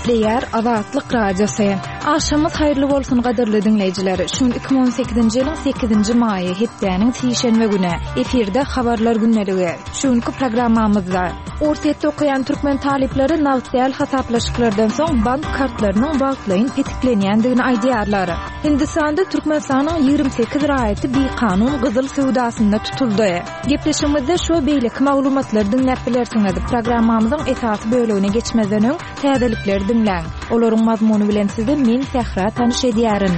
Değer Azatlyk Radiosu. Aşamyz haýyrly bolsun gaderli dinleýijiler. Şun 2018-nji ýylyň 8-nji maýy hepdeniň şeýşenbe güni efirde habarlar günneligi. Şunky programmamyzda Orsetde okuyan türkmen talipleri nagtdäl hasaplaşyklardan soň bank kartlarynyň wagtlaýyn tetiklenýändigini aýdýarlar. Hindistanda Türkmenistanyň 28 raýaty bir-kanun gyzyl sowdasynda tutuldy. Gepleşimizde şu beýlik maglumatlar dinläp bilersiňiz. Programmamyzyň esasy bölügine geçmezden öň täzelikleri dinläň. Olaryň mazmuny bilen sizi men Sehra tanyş edýärin.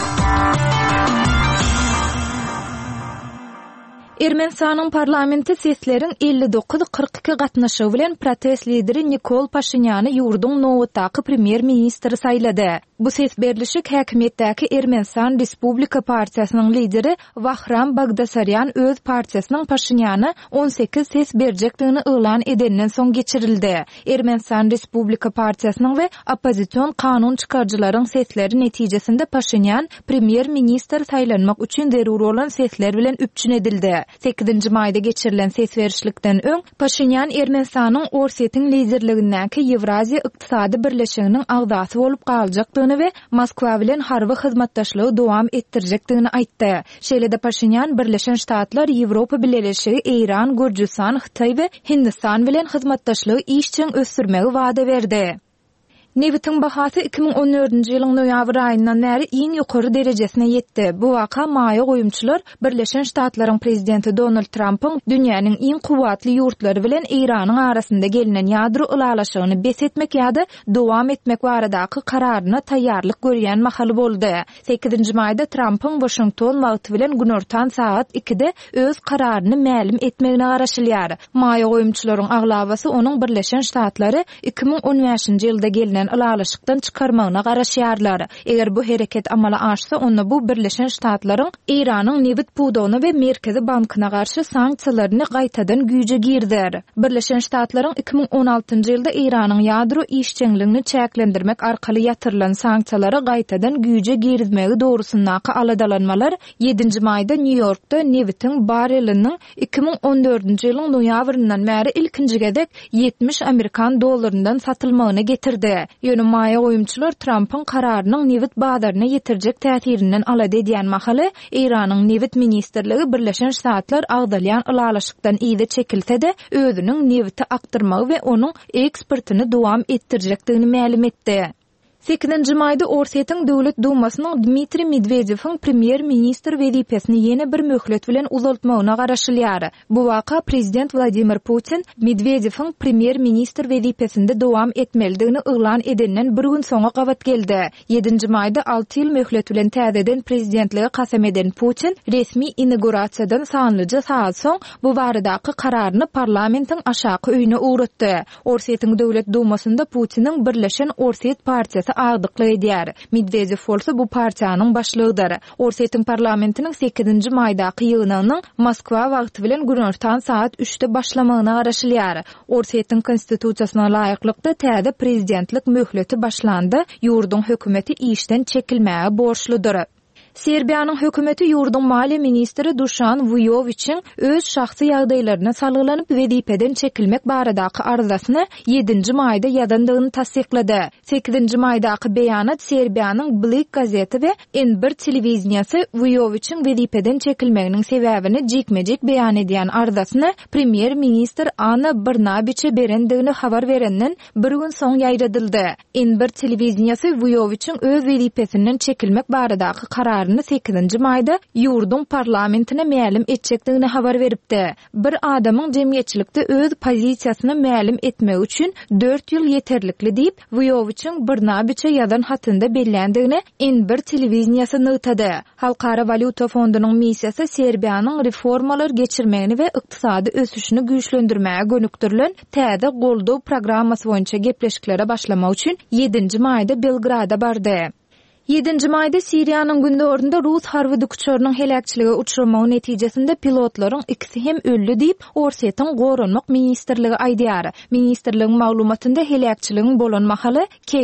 Ermenistanyň parlamenti sesleriň 59-42 gatnaşygy bilen protest lideri Nikol Paşinýany ýurduň nowatdaky premier ministri saýlady. Bu ses berlişik häkimetdäki Ermenistan Respublika Partiýasynyň lideri Wahram Bagdasaryan öz partiýasynyň Paşinýany 18 ses berjekdigini elan edenden soň geçirildi. Ermenistan Respublika Partiýasynyň we oppozision kanun çykarjylaryň sesleri netijesinde Paşinýan premier ministr saýlanmak üçin zeruri olan sesler bilen üpçün edildi. 8-nji maýda geçirilen ses berişlikden öň Paşinýan Ermenistanyň Orsetň liderligindäki Ýewraziýa ykdysady birleşiginiň agdasy bolup galjakdygyny we Moskwa bilen harby hyzmatdaşlygy dowam etdirjekdigini aýtdy. Şeýle-de Paşinýan Birleşen Ştatlar, Ýewropa Birleşigi, Iran, Gürjistan, Hytaý we Hindistan bilen hyzmatdaşlygy işçiň ösdürmegi wada berdi. Newitin bahasy 2014-nji ýylyň noýabr aýyndan bäri iň ýokary derejesine ýetdi. Bu waka maýa goýumçylar Birleşen Ştatlaryň prezidenti Donald Trumpyň dünýäniň iň kuwatly ýurtlary bilen Iranyň arasynda gelinen ýadro ulalaşygyny besetmek ýa-da dowam etmek baradaky kararyna taýýarlyk görýän mahaly boldy. 8-nji maýda Trumpyň Washington wagty bilen günortan saat 2-de öz kararyny ma'lum etmegine garaşylýar. Maýa goýumçylaryň aglabasy onuň Birleşen Ştatlary 2015-nji ýylda gelinen ulalaşykdan çykarmagyna garaşýarlar. Eger bu hereket amala aşsa, onda bu Birleşen Ştatlaryň Iranyň newit pudogyna we Merkezi Bankyna garşy sanksiýalaryny gaýtadan güýje girdir. Birleşen Ştatlaryň 2016-njy ýylda Iranyň ýadro işçiligini çäklendirmek arkaly ýatyrylan sanksiýalary gaýtadan güýje girizmegi dogrusundaky aladalanmalar 7-nji maýda New Yorkda newitiň bareliniň 2014-nji ýylyň noýabryndan bäri ilkinji gezek 70 Amerikan dollaryndan satylmagyna getirdi. Ýöne maýa goýumçylar Trumpyň kararynyň newit bazaryna ýetirjek täsirinden alady edýän mahaly Iranyň newit ministrligi Birleşen Ştatlar agdalýan ulalaşykdan ýyda çekilse-de özüniň newiti aktyrmagy we onuň eksportyny dowam etdirjekdigini ma'lum etdi. 8-nji maýda Orsetň Döwlet Dumasynyň Dmitri Medvedewň premier ministr wezipesini ýene bir möhlet bilen uzaltmagyna garaşylýar. Bu waka prezident Vladimir Putin Medvedewň premier ministr wezipesinde dowam etmelidigini elan edenden bir gün soňra gabat geldi. 7-nji maýda 6 ýyl möhlet bilen täzeden prezidentligi kasam eden Putin resmi inaugurasiýadan sanlyca saat soň bu baradaky kararyny parlamentiň aşaky öýüne uğratdy. Orsetň Döwlet Dumasynda Putiniň Birleşen Orset partiýasy agdykly edýär. Medvedew bolsa bu partiýanyň başlygydyr. Orsetň parlamentiniň 8-nji maýdaky ýygynynyň Moskwa wagty bilen günortan saat 3-de başlamagyna garaşylýar. Orsetň konstitusiýasyna laýyklykda täze prezidentlik möhleti başlandy. Ýurduň hökümeti işden çekilmäge borçludyr. Serbiýanyň hökümeti ýurduň maliýe ministri Dušan Vujovićiň öz şahsy ýagdaýlaryna salgylanyp wezipeden çekilmek baradaky arzasyny 7-nji maýda ýadandygyny tasdiklady. 8-nji maýdaky beýanat Serbiýanyň Blik gazeti we N1 telewizionyasy Vujovićiň wezipeden çekilmeginiň sebäbini jekmejek beýan edýän arzasyny premier ministr Ana Brnabiçe berendigini habar berenden bir gün soň ýaýradyldy. N1 telewizionyasy Vujovićiň öz wezipesinden çekilmek baradaky karary 8-nji maýda ýurduň parlamentine ma'lum etjekdigini habar beripdi. Bir adamyň jemgyýetçilikde öz pozisiýasyny ma'lum etmek üçin 4 ýyl ýeterlikli diýip Vujovićiň Brnabiçe ýazan hatynda bellendigini N1 telewizionyasy nytady. Halkara Valyuta Fondunyň missiýasy Serbiýanyň reformalar geçirmegini we ykdysady ösüşini güýçlendirmäge gönükdirilen täze goldaw programmasy boýunça gepleşiklere başlamak üçin 7-nji maýda Belgrada bardy. 7-nji maýda Siriýanyň gündöründe Rus harby uçagynyň helakçyligi uçurmagy netijesinde pilotlaryň ikisi hem öldü diýip Orsetň Goranmak ministrligi aýdýar. Ministrligiň maglumatynda helakçylygyň bolan mahaly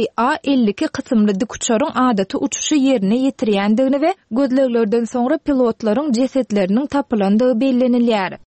KA-52 kysymly uçagyň adaty uçuşy ýerine ýetirýändigini we gözleglerden soňra pilotlaryň jesetleriniň tapylandygy bellenilýär.